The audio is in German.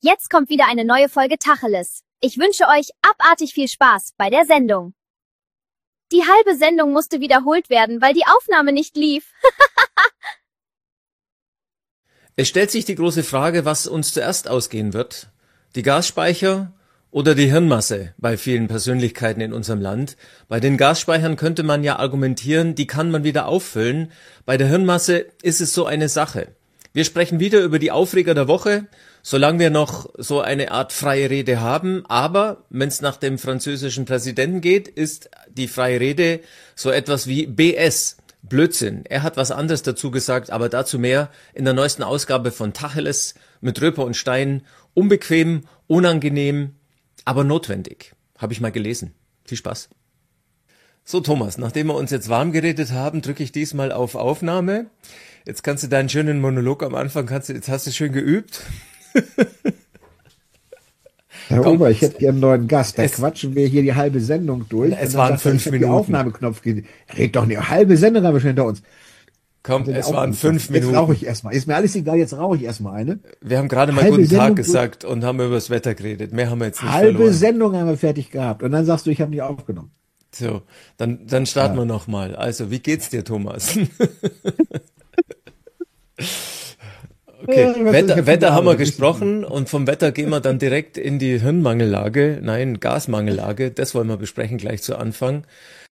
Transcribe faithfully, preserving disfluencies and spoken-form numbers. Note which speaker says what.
Speaker 1: Jetzt kommt wieder eine neue Folge Tacheles. Ich wünsche euch abartig viel Spaß bei der Sendung. Die halbe Sendung musste wiederholt werden, weil die Aufnahme nicht lief.
Speaker 2: Es stellt sich die große Frage, was uns zuerst ausgehen wird. Die Gasspeicher oder die Hirnmasse bei vielen Persönlichkeiten in unserem Land. Bei den Gasspeichern könnte man ja argumentieren, die kann man wieder auffüllen. Bei der Hirnmasse ist es so eine Sache. Wir sprechen wieder über die Aufreger der Woche, solange wir noch so eine Art freie Rede haben. Aber wenn es nach dem französischen Präsidenten geht, ist die freie Rede so etwas wie B S. Blödsinn. Er hat was anderes dazu gesagt, aber dazu mehr in der neuesten Ausgabe von Tacheles mit Röper und Stein. Unbequem, unangenehm, aber notwendig. Habe ich mal gelesen. Viel Spaß. So Thomas, nachdem wir uns jetzt warm geredet haben, drücke ich diesmal auf Aufnahme. Jetzt kannst du deinen schönen Monolog am Anfang, kannst du, jetzt hast du schön geübt.
Speaker 3: Herr
Speaker 2: Komm,
Speaker 3: Ober, ich hätte gerne einen neuen Gast. Da
Speaker 2: es-
Speaker 3: quatschen wir hier die halbe Sendung durch.
Speaker 2: Es
Speaker 3: Und dann
Speaker 2: waren
Speaker 3: sagt er,
Speaker 2: fünf
Speaker 3: ich hab
Speaker 2: Minuten.
Speaker 3: Den Aufnahmeknopf ge- Red doch nicht. Halbe Sendung haben wir schon hinter uns.
Speaker 2: Komm,
Speaker 3: Den
Speaker 2: es waren
Speaker 3: Aufnahmeknopf.
Speaker 2: fünf
Speaker 3: Jetzt rauche
Speaker 2: Minuten.
Speaker 3: ich erstmal. Ist mir alles egal, jetzt rauche ich erstmal eine.
Speaker 2: Wir haben gerade mal
Speaker 3: Halbe
Speaker 2: guten Tag
Speaker 3: Sendung
Speaker 2: gesagt und haben über das Wetter geredet. Mehr haben wir jetzt nicht
Speaker 3: Halbe
Speaker 2: verloren.
Speaker 3: Sendung haben wir fertig gehabt. Und dann sagst du, ich habe nicht aufgenommen.
Speaker 2: So, dann, dann starten
Speaker 3: Ja.
Speaker 2: wir nochmal. Also, wie geht's dir, Thomas? Okay,
Speaker 3: Ja, ich weiß nicht, ich
Speaker 2: Wetter,
Speaker 3: hab
Speaker 2: Wetter
Speaker 3: schon
Speaker 2: haben wir
Speaker 3: Ahnung.
Speaker 2: gesprochen und vom Wetter gehen wir dann direkt in die Hirnmangellage, nein, Gasmangellage, das wollen wir besprechen gleich zu Anfang.